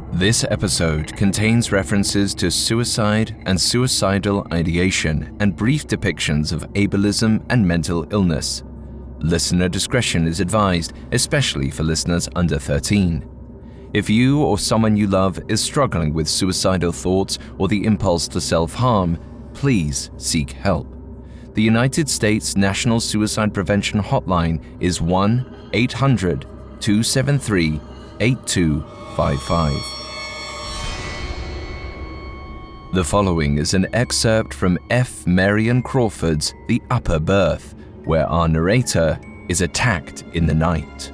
This episode contains references to suicide and suicidal ideation and brief depictions of ableism and mental illness. Listener discretion is advised, especially for listeners under 13. If you or someone you love is struggling with suicidal thoughts or the impulse to self-harm, please seek help. The United States National Suicide Prevention Hotline is 1-800-273-8255. The following is an excerpt from F. Marion Crawford's The Upper Berth, where our narrator is attacked in the night.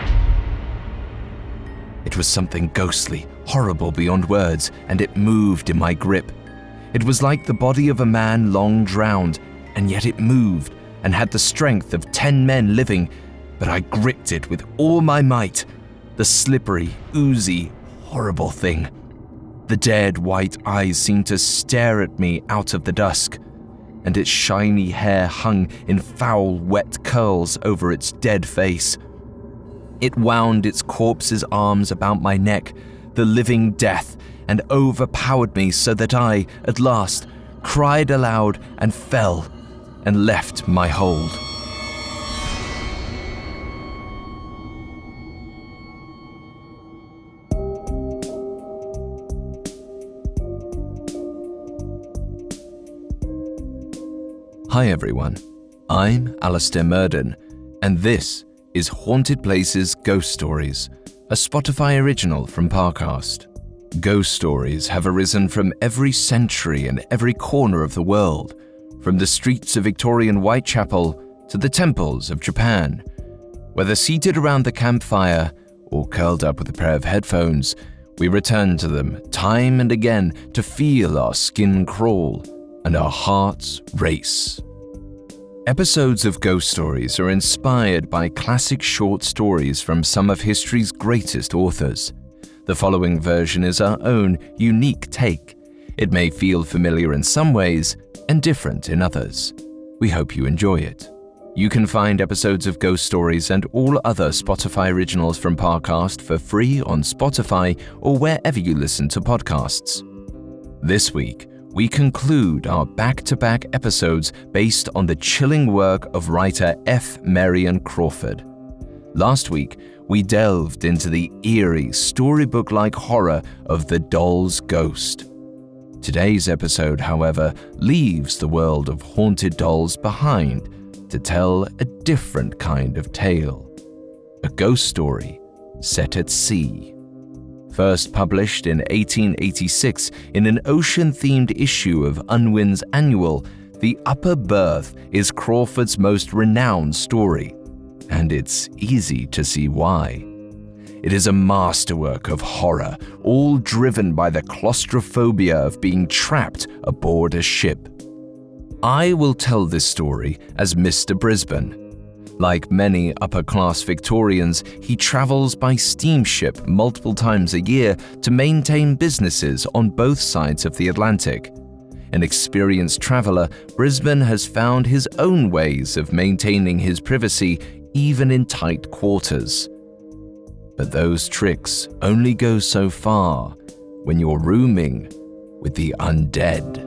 It was something ghostly, horrible beyond words, and it moved in my grip. It was like the body of a man long drowned, and yet it moved and had the strength of 10 men living, but I gripped it with all my might. The slippery, oozy, horrible thing. The dead white eyes seemed to stare at me out of the dusk, and its shiny hair hung in foul, wet curls over its dead face. It wound its corpse's arms about my neck, the living death, and overpowered me so that I, at last, cried aloud and fell, and left my hold. Hi everyone, I'm Alistair Murden, and this is Haunted Places Ghost Stories, a Spotify original from Parcast. Ghost stories have arisen from every century and every corner of the world, from the streets of Victorian Whitechapel to the temples of Japan. Whether seated around the campfire or curled up with a pair of headphones, we return to them time and again to feel our skin crawl and our hearts race. Episodes of Ghost Stories are inspired by classic short stories from some of history's greatest authors. The following version is our own unique take. It may feel familiar in some ways and different in others. We hope you enjoy it. You can find episodes of Ghost Stories and all other Spotify originals from Parcast for free on Spotify or wherever you listen to podcasts. This week, we conclude our back-to-back episodes based on the chilling work of writer F. Marion Crawford. Last week, we delved into the eerie, storybook-like horror of The Doll's Ghost. Today's episode, however, leaves the world of haunted dolls behind to tell a different kind of tale. A ghost story set at sea. First published in 1886 in an ocean-themed issue of Unwin's Annual, The Upper Berth is Crawford's most renowned story, and it's easy to see why. It is a masterwork of horror, all driven by the claustrophobia of being trapped aboard a ship. I will tell this story as Mr. Brisbane. Like many upper-class Victorians, he travels by steamship multiple times a year to maintain businesses on both sides of the Atlantic. An experienced traveler, Brisbane has found his own ways of maintaining his privacy even in tight quarters. But those tricks only go so far when you're rooming with the undead.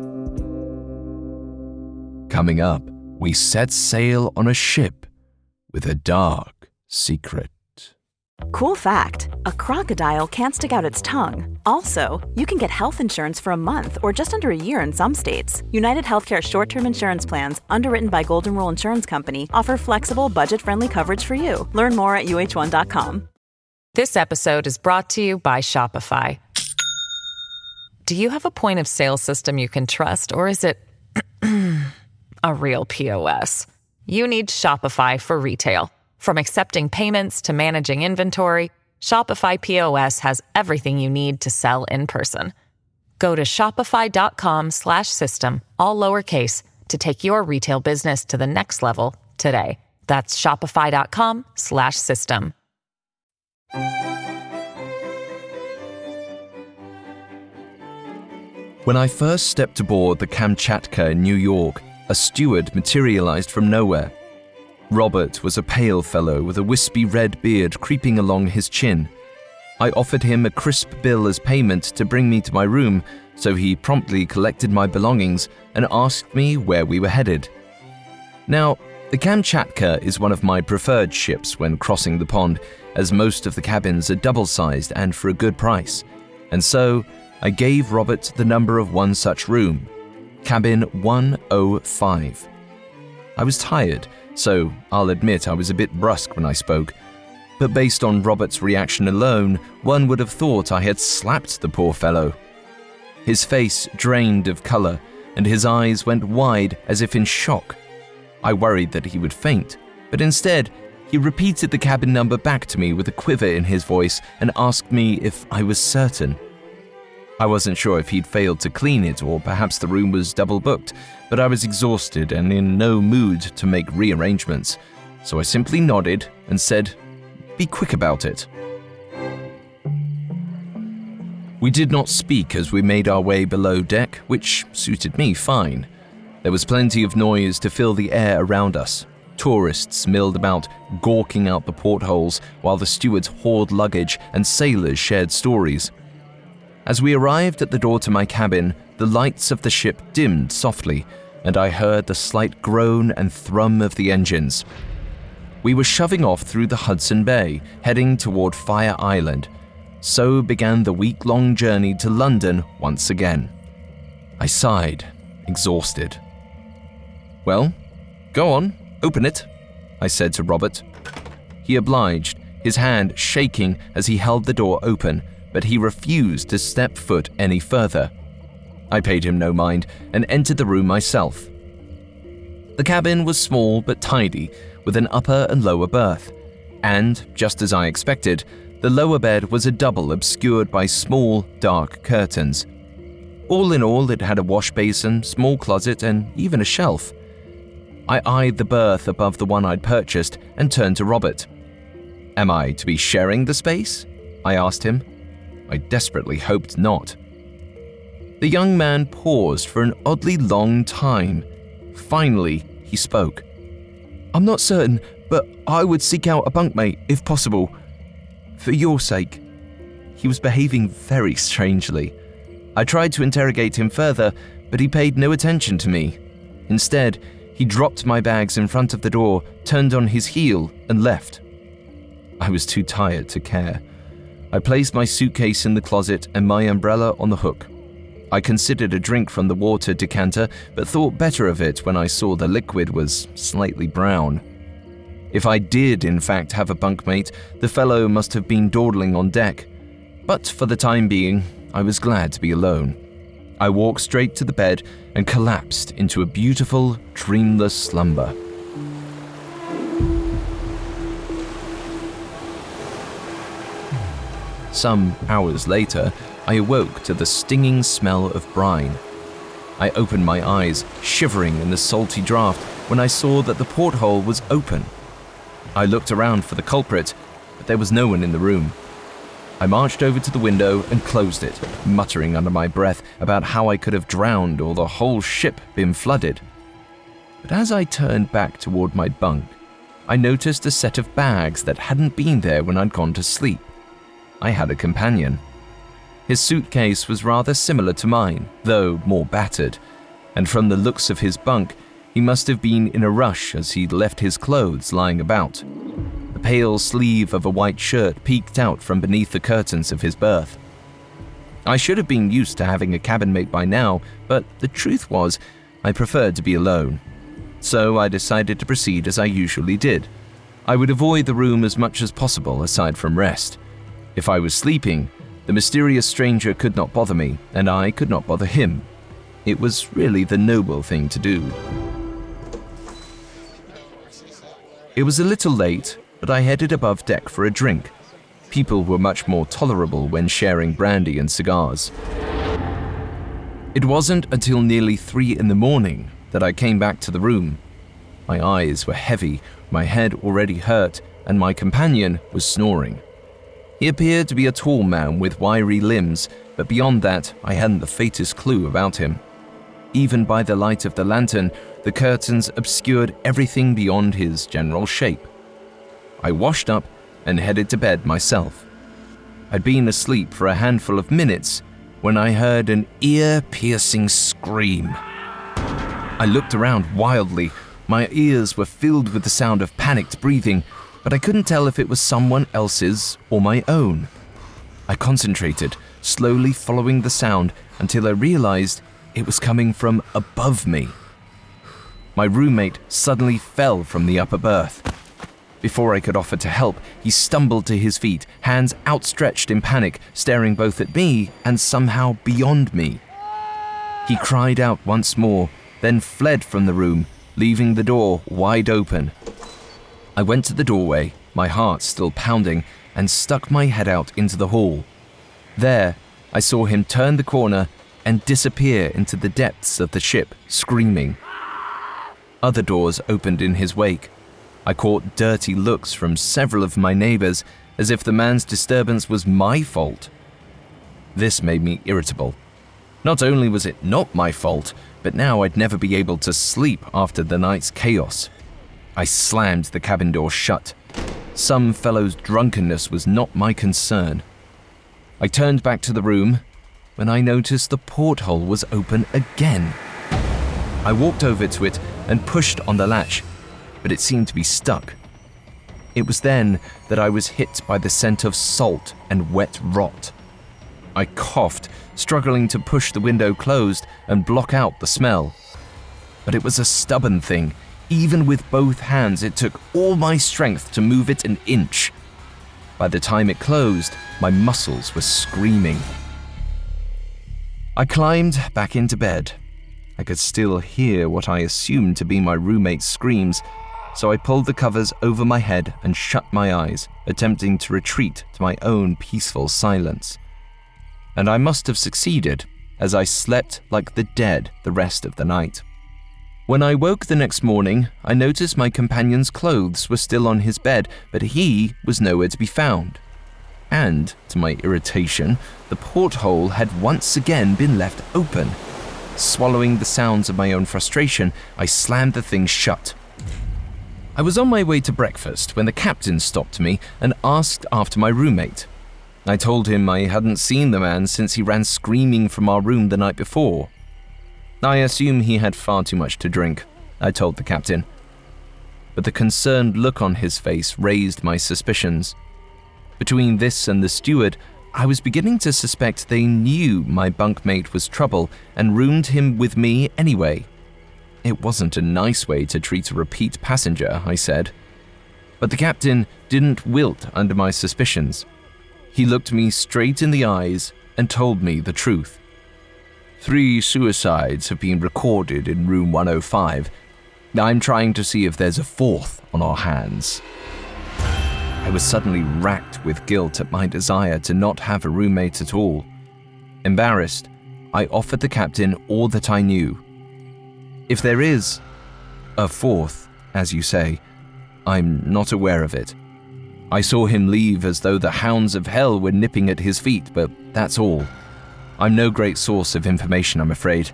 Coming up, we set sail on a ship with a dark secret. Cool fact, a crocodile can't stick out its tongue. Also, you can get health insurance for a month or just under a year in some states. United Healthcare short-term insurance plans, underwritten by Golden Rule Insurance Company, offer flexible, budget-friendly coverage for you. Learn more at uh1.com. This episode is brought to you by Shopify. Do you have a point of sale system you can trust, or is it a real POS? You need Shopify for retail. From accepting payments to managing inventory, Shopify POS has everything you need to sell in person. Go to shopify.com/system, all lowercase, to take your retail business to the next level today. That's shopify.com/system. When I first stepped aboard the Kamchatka in New York, a steward materialized from nowhere. Robert was a pale fellow with a wispy red beard creeping along his chin. I offered him a crisp bill as payment to bring me to my room, so he promptly collected my belongings and asked me where we were headed. Now, the Kamchatka is one of my preferred ships when crossing the pond, as most of the cabins are double-sized and for a good price, and so I gave Robert the number of one such room, cabin 105. I was tired, so I'll admit I was a bit brusque when I spoke, but based on Robert's reaction alone, one would have thought I had slapped the poor fellow. His face drained of color, and his eyes went wide as if in shock. I worried that he would faint, but instead, he repeated the cabin number back to me with a quiver in his voice and asked me if I was certain. I wasn't sure if he'd failed to clean it or perhaps the room was double booked, but I was exhausted and in no mood to make rearrangements, so I simply nodded and said, "Be quick about it." We did not speak as we made our way below deck, which suited me fine. There was plenty of noise to fill the air around us. Tourists milled about, gawking out the portholes, while the stewards haured luggage and sailors shared stories. As we arrived at the door to my cabin, the lights of the ship dimmed softly, and I heard the slight groan and thrum of the engines. We were shoving off through the Hudson Bay, heading toward Fire Island. So began the week-long journey to London once again. I sighed, exhausted. "Well, go on, open it," I said to Robert. He obliged, his hand shaking as he held the door open, but he refused to step foot any further. I paid him no mind and entered the room myself. The cabin was small but tidy, with an upper and lower berth, and, just as I expected, the lower bed was a double obscured by small, dark curtains. All in all, it had a wash basin, small closet, and even a shelf. I eyed the berth above the one I'd purchased and turned to Robert. "Am I to be sharing the space?" I asked him. I desperately hoped not. The young man paused for an oddly long time. Finally, he spoke. "I'm not certain, but I would seek out a bunkmate, if possible. For your sake." He was behaving very strangely. I tried to interrogate him further, but he paid no attention to me. Instead, he dropped my bags in front of the door, turned on his heel, and left. I was too tired to care. I placed my suitcase in the closet and my umbrella on the hook. I considered a drink from the water decanter, but thought better of it when I saw the liquid was slightly brown. If I did, in fact, have a bunkmate, the fellow must have been dawdling on deck. But for the time being, I was glad to be alone. I walked straight to the bed and collapsed into a beautiful, dreamless slumber. Some hours later, I awoke to the stinging smell of brine. I opened my eyes, shivering in the salty draft, when I saw that the porthole was open. I looked around for the culprit, but there was no one in the room. I marched over to the window and closed it, muttering under my breath about how I could have drowned or the whole ship been flooded. But as I turned back toward my bunk, I noticed a set of bags that hadn't been there when I'd gone to sleep. I had a companion. His suitcase was rather similar to mine, though more battered, and from the looks of his bunk, he must have been in a rush as he'd left his clothes lying about. The pale sleeve of a white shirt peeked out from beneath the curtains of his berth. I should have been used to having a cabin mate by now, but the truth was, I preferred to be alone. So I decided to proceed as I usually did. I would avoid the room as much as possible aside from rest. If I was sleeping, the mysterious stranger could not bother me, and I could not bother him. It was really the noble thing to do. It was a little late, but I headed above deck for a drink. People were much more tolerable when sharing brandy and cigars. It wasn't until nearly 3 a.m. that I came back to the room. My eyes were heavy, my head already hurt, and my companion was snoring. He appeared to be a tall man with wiry limbs, but beyond that, I hadn't the faintest clue about him. Even by the light of the lantern, the curtains obscured everything beyond his general shape. I washed up and headed to bed myself. I'd been asleep for a handful of minutes when I heard an ear-piercing scream. I looked around wildly. My ears were filled with the sound of panicked breathing, but I couldn't tell if it was someone else's or my own. I concentrated, slowly following the sound until I realized it was coming from above me. My roommate suddenly fell from the upper berth. Before I could offer to help, he stumbled to his feet, hands outstretched in panic, staring both at me and somehow beyond me. He cried out once more, then fled from the room, leaving the door wide open. I went to the doorway, my heart still pounding, and stuck my head out into the hall. There, I saw him turn the corner and disappear into the depths of the ship, screaming. Other doors opened in his wake. I caught dirty looks from several of my neighbors, as if the man's disturbance was my fault. This made me irritable. Not only was it not my fault, but now I'd never be able to sleep after the night's chaos. I slammed the cabin door shut. Some fellow's drunkenness was not my concern. I turned back to the room when I noticed the porthole was open again. I walked over to it and pushed on the latch, but it seemed to be stuck. It was then that I was hit by the scent of salt and wet rot. I coughed, struggling to push the window closed and block out the smell. But it was a stubborn thing. Even with both hands, it took all my strength to move it an inch. By the time it closed, my muscles were screaming. I climbed back into bed. I could still hear what I assumed to be my roommate's screams, so I pulled the covers over my head and shut my eyes, attempting to retreat to my own peaceful silence. And I must have succeeded, as I slept like the dead the rest of the night. When I woke the next morning, I noticed my companion's clothes were still on his bed, but he was nowhere to be found. And, to my irritation, the porthole had once again been left open. Swallowing the sounds of my own frustration, I slammed the thing shut. I was on my way to breakfast when the captain stopped me and asked after my roommate. I told him I hadn't seen the man since he ran screaming from our room the night before. I assume he had far too much to drink, I told the captain. But the concerned look on his face raised my suspicions. Between this and the steward, I was beginning to suspect they knew my bunkmate was trouble and roomed him with me anyway. It wasn't a nice way to treat a repeat passenger, I said. But the captain didn't wilt under my suspicions. He looked me straight in the eyes and told me the truth. 3 suicides have been recorded in room 105. I'm trying to see if there's a 4th on our hands. I was suddenly racked with guilt at my desire to not have a roommate at all. Embarrassed, I offered the captain all that I knew. If there is a 4th, as you say, I'm not aware of it. I saw him leave as though the hounds of hell were nipping at his feet, but that's all. I'm no great source of information, I'm afraid.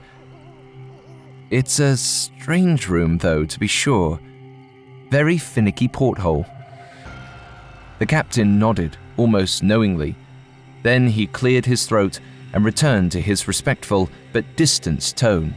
It's a strange room, though, to be sure. Very finicky porthole. The captain nodded, almost knowingly. Then he cleared his throat and returned to his respectful but distant tone.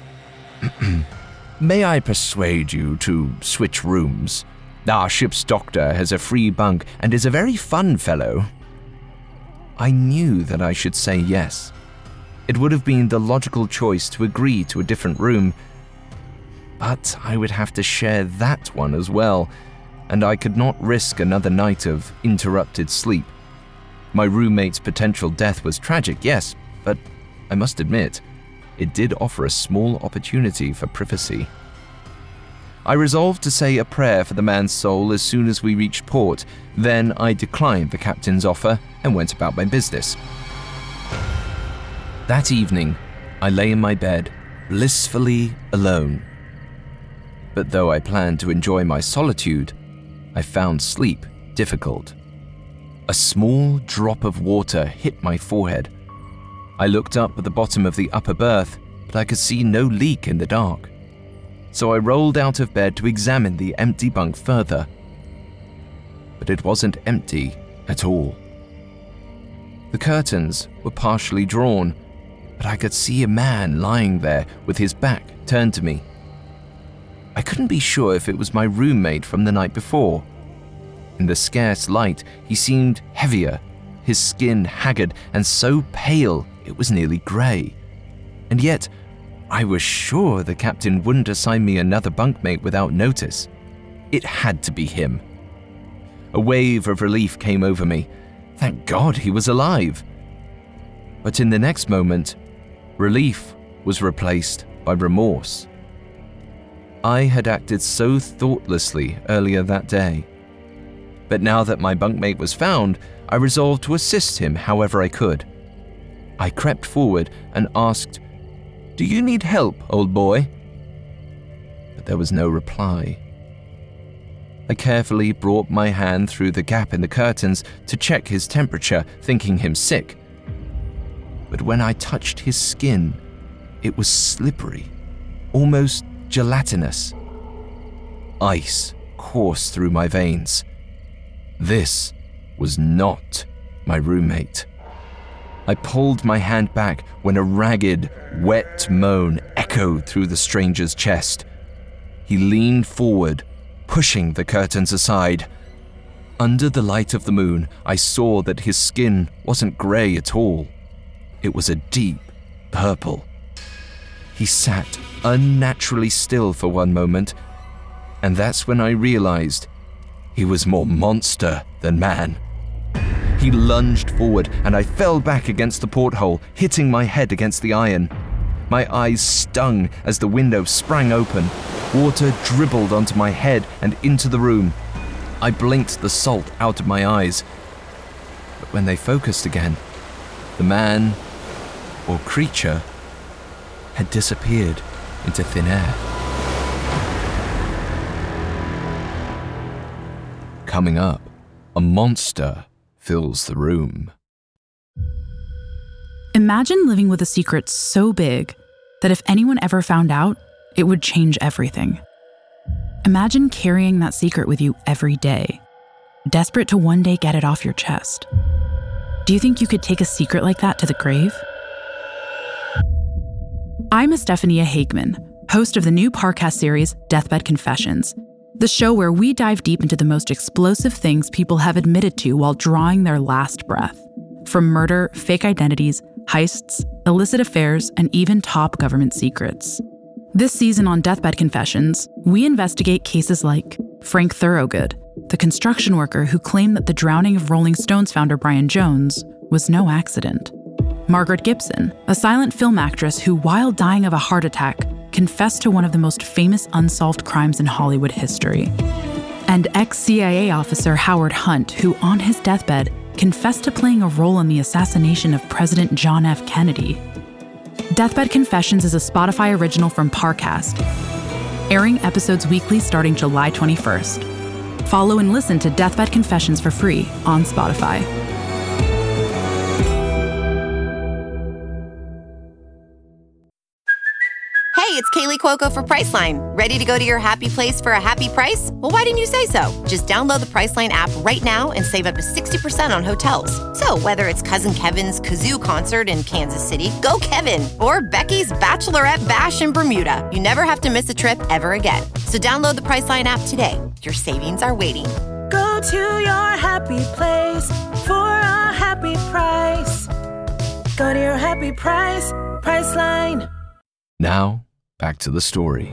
May I persuade you to switch rooms? Our ship's doctor has a free bunk and is a very fun fellow. I knew that I should say yes. It would have been the logical choice to agree to a different room, but I would have to share that one as well, and I could not risk another night of interrupted sleep. My roommate's potential death was tragic, yes, but I must admit, it did offer a small opportunity for privacy. I resolved to say a prayer for the man's soul as soon as we reached port. Then I declined the captain's offer and went about my business. That evening, I lay in my bed, blissfully alone. But though I planned to enjoy my solitude, I found sleep difficult. A small drop of water hit my forehead. I looked up at the bottom of the upper berth, but I could see no leak in the dark. So I rolled out of bed to examine the empty bunk further. But it wasn't empty at all. The curtains were partially drawn, but I could see a man lying there with his back turned to me. I couldn't be sure if it was my roommate from the night before. In the scarce light, he seemed heavier, his skin haggard and so pale it was nearly grey. And yet, I was sure the captain wouldn't assign me another bunkmate without notice. It had to be him. A wave of relief came over me. Thank God he was alive. But in the next moment, relief was replaced by remorse. I had acted so thoughtlessly earlier that day. But now that my bunkmate was found, I resolved to assist him however I could. I crept forward and asked, "Do you need help, old boy?" But there was no reply. I carefully brought my hand through the gap in the curtains to check his temperature, thinking him sick. But when I touched his skin, it was slippery, almost gelatinous. Ice coursed through my veins. This was not my roommate. I pulled my hand back when a ragged, wet moan echoed through the stranger's chest. He leaned forward, pushing the curtains aside. Under the light of the moon, I saw that his skin wasn't grey at all. It was a deep purple. He sat unnaturally still for one moment, and that's when I realized he was more monster than man. He lunged forward, and I fell back against the porthole, hitting my head against the iron. My eyes stung as the window sprang open. Water dribbled onto my head and into the room. I blinked the salt out of my eyes. But when they focused again, the man, or creature, had disappeared into thin air. Coming up, a monster fills the room. Imagine living with a secret so big that if anyone ever found out, it would change everything. Imagine carrying that secret with you every day, desperate to one day get it off your chest. Do you think you could take a secret like that to the grave? I'm Estefania Hageman, host of the new Parcast series, Deathbed Confessions, the show where we dive deep into the most explosive things people have admitted to while drawing their last breath. From murder, fake identities, heists, illicit affairs, and even top government secrets. This season on Deathbed Confessions, we investigate cases like Frank Thorogood, the construction worker who claimed that the drowning of Rolling Stones founder Brian Jones was no accident. Margaret Gibson, a silent film actress who, while dying of a heart attack, confessed to one of the most famous unsolved crimes in Hollywood history. And ex-CIA officer Howard Hunt, who on his deathbed confessed to playing a role in the assassination of President John F. Kennedy. Deathbed Confessions is a Spotify original from Parcast, airing episodes weekly starting July 21st. Follow and listen to Deathbed Confessions for free on Spotify. Hey, it's Kaylee Cuoco for Priceline. Ready to go to your happy place for a happy price? Well, why didn't you say so? Just download the Priceline app right now and save up to 60% on hotels. So whether it's Cousin Kevin's Kazoo Concert in Kansas City, go Kevin, or Becky's Bachelorette Bash in Bermuda, you never have to miss a trip ever again. So download the Priceline app today. Your savings are waiting. Go to your happy place for a happy price. Go to your happy price, Priceline. Now, back to the story.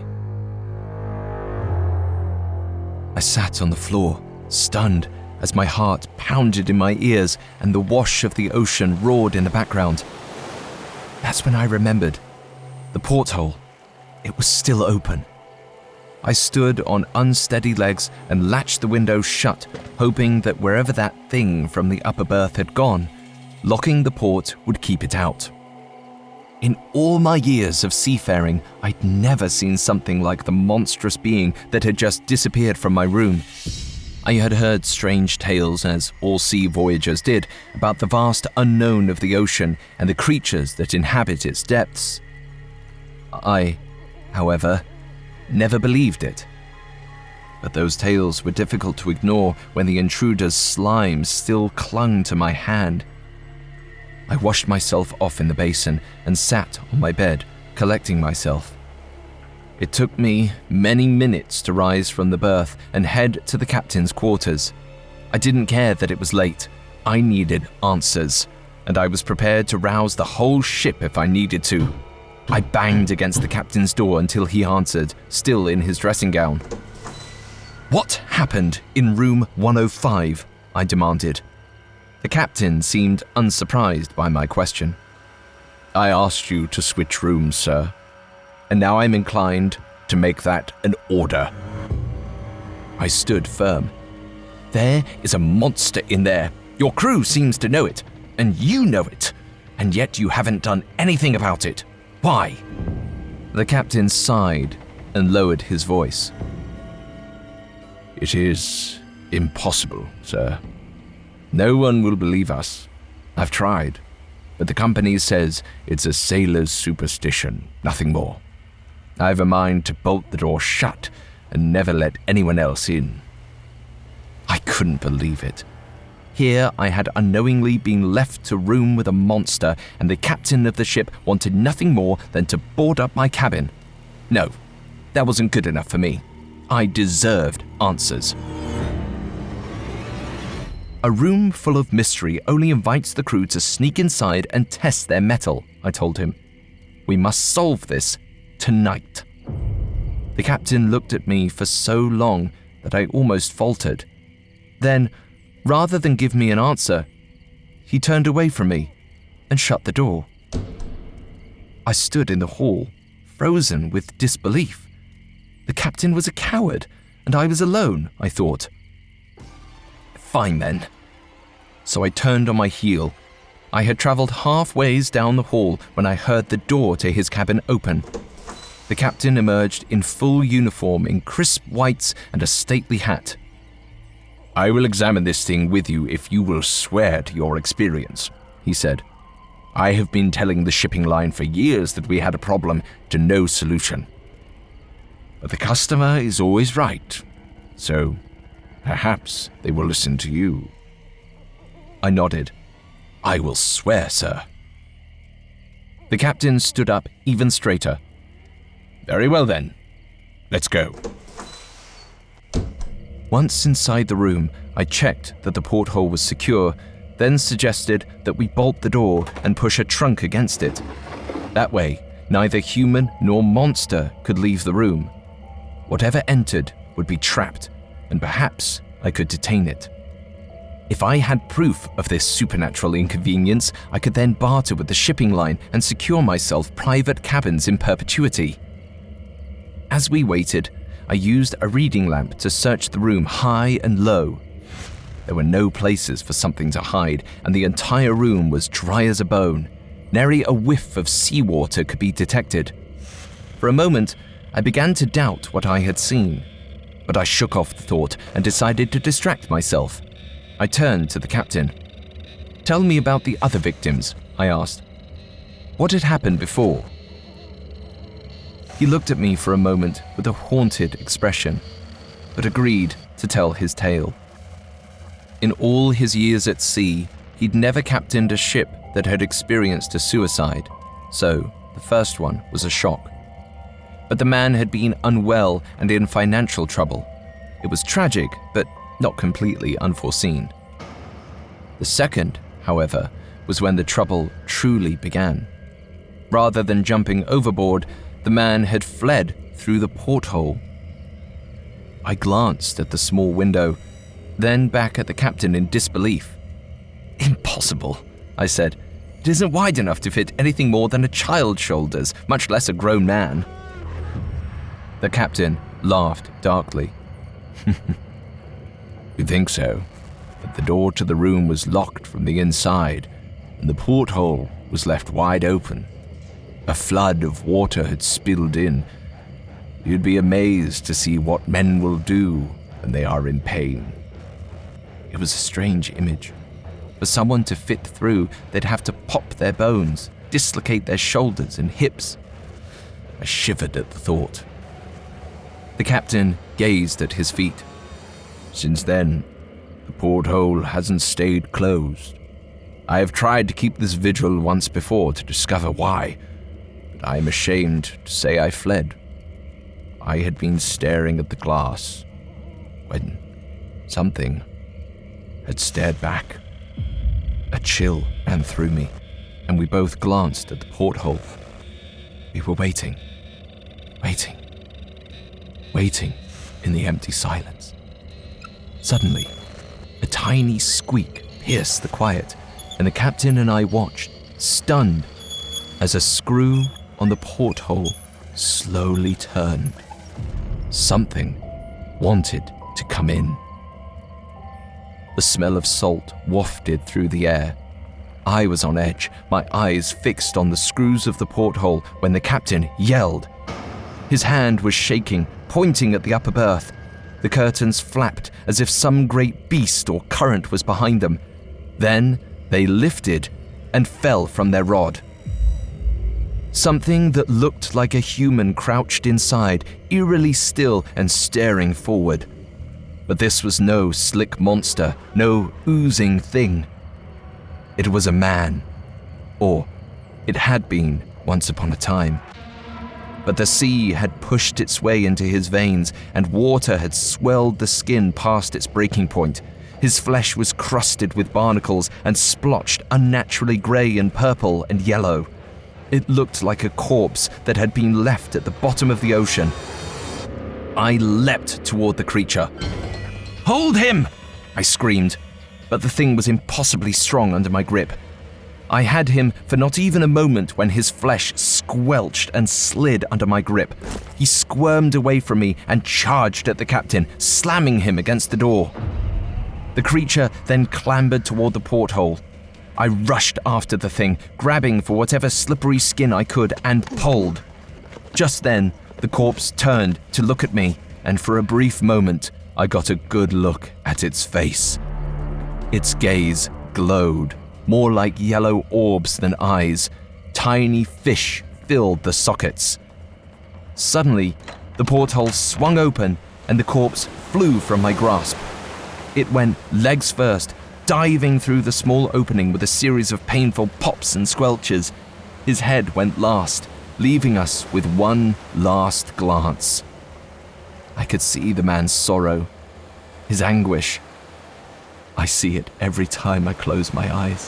I sat on the floor, stunned, as my heart pounded in my ears and the wash of the ocean roared in the background. That's when I remembered. The porthole, it was still open. I stood on unsteady legs and latched the window shut, hoping that wherever that thing from the upper berth had gone, locking the port would keep it out. In all my years of seafaring, I'd never seen something like the monstrous being that had just disappeared from my room. I had heard strange tales, as all sea voyagers did, about the vast unknown of the ocean and the creatures that inhabit its depths. I, however, never believed it. But those tales were difficult to ignore when the intruder's slime still clung to my hand. I washed myself off in the basin and sat on my bed, collecting myself. It took me many minutes to rise from the berth and head to the captain's quarters. I didn't care that it was late. I needed answers, and I was prepared to rouse the whole ship if I needed to. I banged against the captain's door until he answered, still in his dressing gown. "What happened in room 105?" I demanded. The captain seemed unsurprised by my question. "I asked you to switch rooms, sir, and now I'm inclined to make that an order." I stood firm. "There is a monster in there. Your crew seems to know it, and you know it, and yet you haven't done anything about it. Why?" The captain sighed and lowered his voice. "It is impossible, sir. No one will believe us. I've tried, but the company says it's a sailor's superstition, nothing more. I've a mind to bolt the door shut and never let anyone else in." I couldn't believe it. Here I had unknowingly been left to room with a monster, and the captain of the ship wanted nothing more than to board up my cabin. No, that wasn't good enough for me. I deserved answers. "A room full of mystery only invites the crew to sneak inside and test their mettle," I told him. "We must solve this tonight." The captain looked at me for so long that I almost faltered. Then, rather than give me an answer, he turned away from me and shut the door. I stood in the hall, frozen with disbelief. The captain was a coward, and I was alone, I thought. Fine then. So I turned on my heel. I had travelled half-ways down the hall when I heard the door to his cabin open. The captain emerged in full uniform in crisp whites and a stately hat. "I will examine this thing with you if you will swear to your experience," he said. "I have been telling the shipping line for years that we had a problem to no solution. But the customer is always right, so perhaps they will listen to you." I nodded. "I will swear, sir." The captain stood up even straighter. "Very well then, let's go." Once inside the room, I checked that the porthole was secure, then suggested that we bolt the door and push a trunk against it. That way, neither human nor monster could leave the room. Whatever entered would be trapped, and perhaps I could detain it. If I had proof of this supernatural inconvenience, I could then barter with the shipping line and secure myself private cabins in perpetuity. As we waited, I used a reading lamp to search the room high and low. There were no places for something to hide, and the entire room was dry as a bone. Nary a whiff of seawater could be detected. For a moment, I began to doubt what I had seen, but I shook off the thought and decided to distract myself. I turned to the captain. "Tell me about the other victims," I asked. "What had happened before?" He looked at me for a moment with a haunted expression, but agreed to tell his tale. In all his years at sea, he'd never captained a ship that had experienced a suicide, so the first one was a shock. But the man had been unwell and in financial trouble. It was tragic, but not completely unforeseen. The second, however, was when the trouble truly began. Rather than jumping overboard, the man had fled through the porthole. I glanced at the small window, then back at the captain in disbelief. "Impossible," I said. "It isn't wide enough to fit anything more than a child's shoulders, much less a grown man." The captain laughed darkly. "You think so, but the door to the room was locked from the inside, and the porthole was left wide open. A flood of water had spilled in. You'd be amazed to see what men will do when they are in pain." It was a strange image. For someone to fit through, they'd have to pop their bones, dislocate their shoulders and hips. I shivered at the thought. The captain gazed at his feet. "Since then, the porthole hasn't stayed closed. I have tried to keep this vigil once before to discover why, but I am ashamed to say I fled. I had been staring at the glass when something had stared back. A chill ran through me, and we both glanced at the porthole. We were waiting in the empty silence. Suddenly, a tiny squeak pierced the quiet, and the captain and I watched, stunned, as a screw on the porthole slowly turned. Something wanted to come in. The smell of salt wafted through the air. I was on edge, my eyes fixed on the screws of the porthole when the captain yelled. His hand was shaking, pointing at the upper berth. The curtains flapped as if some great beast or current was behind them. Then they lifted and fell from their rod. Something that looked like a human crouched inside, eerily still and staring forward. But this was no slick monster, no oozing thing. It was a man, or it had been once upon a time. But the sea had pushed its way into his veins, and water had swelled the skin past its breaking point. His flesh was crusted with barnacles and splotched unnaturally grey and purple and yellow. It looked like a corpse that had been left at the bottom of the ocean. I leapt toward the creature. "Hold him!" I screamed, but the thing was impossibly strong under my grip. I had him for not even a moment when his flesh squelched and slid under my grip. He squirmed away from me and charged at the captain, slamming him against the door. The creature then clambered toward the porthole. I rushed after the thing, grabbing for whatever slippery skin I could, and pulled. Just then, the corpse turned to look at me, and for a brief moment, I got a good look at its face. Its gaze glowed, more like yellow orbs than eyes. Tiny fish filled the sockets. Suddenly, the porthole swung open, and the corpse flew from my grasp. It went legs first, diving through the small opening with a series of painful pops and squelches. His head went last, leaving us with one last glance. I could see the man's sorrow, his anguish. I see it every time I close my eyes.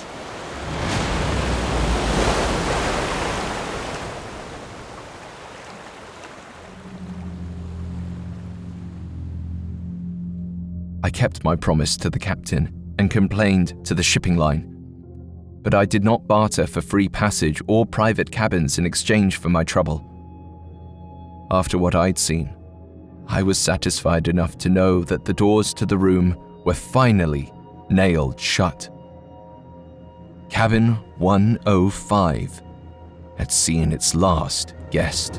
I kept my promise to the captain and complained to the shipping line. But I did not barter for free passage or private cabins in exchange for my trouble. After what I'd seen, I was satisfied enough to know that the doors to the room were finally nailed shut. Cabin 105 had seen its last guest.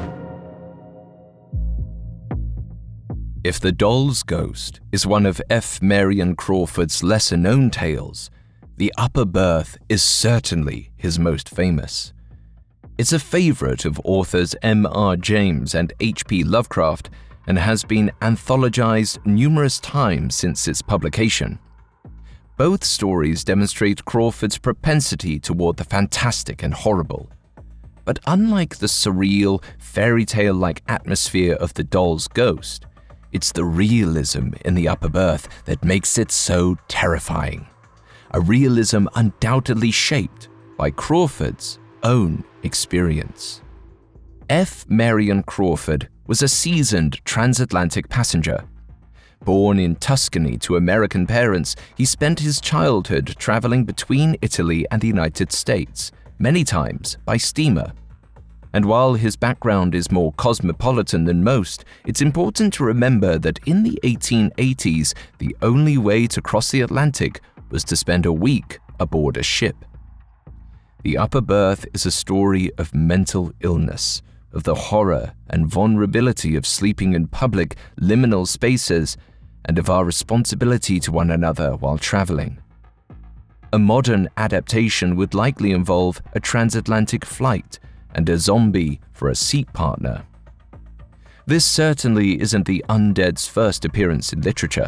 If the Doll's Ghost is one of F. Marion Crawford's lesser-known tales, the Upper Berth is certainly his most famous. It's a favorite of authors M.R. James and H.P. Lovecraft and has been anthologized numerous times since its publication. Both stories demonstrate Crawford's propensity toward the fantastic and horrible. But unlike the surreal, fairy tale-like atmosphere of the Doll's Ghost, it's the realism in the Upper Berth that makes it so terrifying. A realism undoubtedly shaped by Crawford's own experience. F. Marion Crawford was a seasoned transatlantic passenger. Born in Tuscany to American parents, he spent his childhood traveling between Italy and the United States, many times by steamer. And while his background is more cosmopolitan than most, it's important to remember that in the 1880s, the only way to cross the Atlantic was to spend a week aboard a ship. The Upper Berth is a story of mental illness, of the horror and vulnerability of sleeping in public, liminal spaces, and of our responsibility to one another while traveling. A modern adaptation would likely involve a transatlantic flight and a zombie for a seat partner. This certainly isn't the undead's first appearance in literature,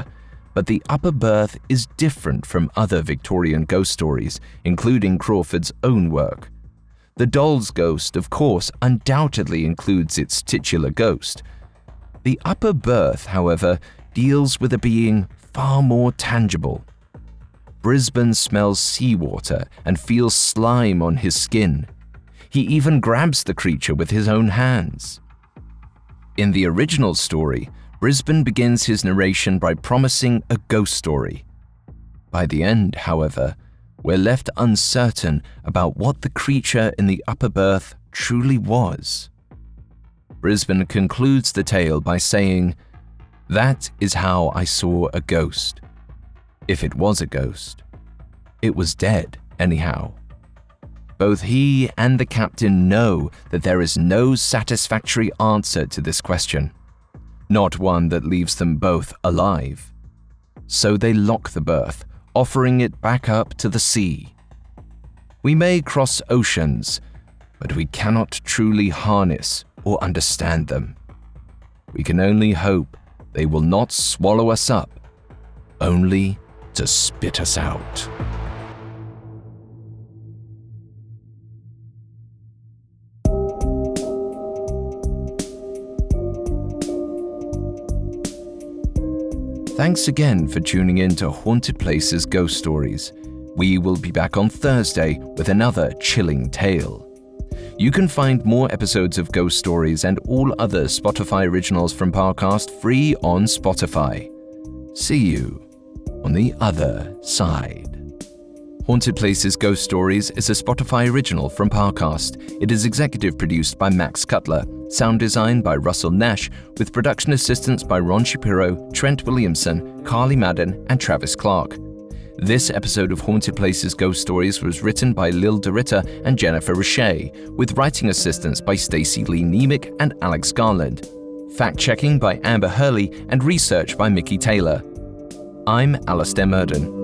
But the upper berth is different from other Victorian ghost stories, including Crawford's own work. The doll's ghost, of course, undoubtedly includes its titular ghost. The upper berth, however, deals with a being far more tangible. Brisbane smells seawater and feels slime on his skin. He even grabs the creature with his own hands. In the original story, Brisbane begins his narration by promising a ghost story. By the end, however, we're left uncertain about what the creature in the upper berth truly was. Brisbane concludes the tale by saying, "That is how I saw a ghost. If it was a ghost, it was dead anyhow." Both he and the captain know that there is no satisfactory answer to this question, not one that leaves them both alive. So they lock the berth, offering it back up to the sea. We may cross oceans, but we cannot truly harness or understand them. We can only hope they will not swallow us up, only to spit us out. Thanks again for tuning in to Haunted Places Ghost Stories. We will be back on Thursday with another chilling tale. You can find more episodes of Ghost Stories and all other Spotify originals from Parcast free on Spotify. See you on the other side. Haunted Places Ghost Stories is a Spotify original from Parcast. It is executive produced by Max Cutler, sound design by Russell Nash, with production assistance by Ron Shapiro, Trent Williamson, Carly Madden, and Travis Clark. This episode of Haunted Places Ghost Stories was written by Lil DeRitter and Jennifer Richey, with writing assistance by Stacey Lee Nemick and Alex Garland. Fact-checking by Amber Hurley and research by Mickey Taylor. I'm Alastair Murden.